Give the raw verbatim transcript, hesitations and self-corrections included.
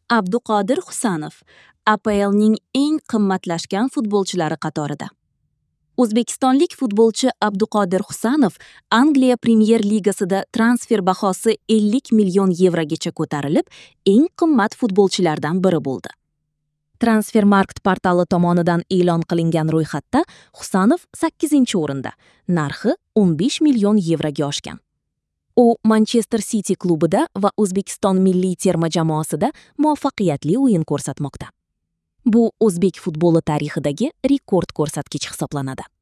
Abduqodir Husanov A P L'ning eng qimmatlashgan futbolchilari qatorida. O'zbekistonlik futbolchi Abduqodir Husanov Angliya Premyer Ligasida transfer bahosi ellik million yevrogacha ko'tarilib, eng qimmat futbolchilardan biri bo'ldi. Transfermarkt portali tomonidan e'lon qilingan ro'yxatda Husanov sakkizinchi o'rinda, narxi o'n besh million yevroga oshgan. U Manchester City klubida va O'zbekiston milliy terma jamoasida muvaffaqiyatli o'yin ko'rsatmoqda. Bu o'zbek futboli tarixidagi rekord ko'rsatkich hisoblanadi.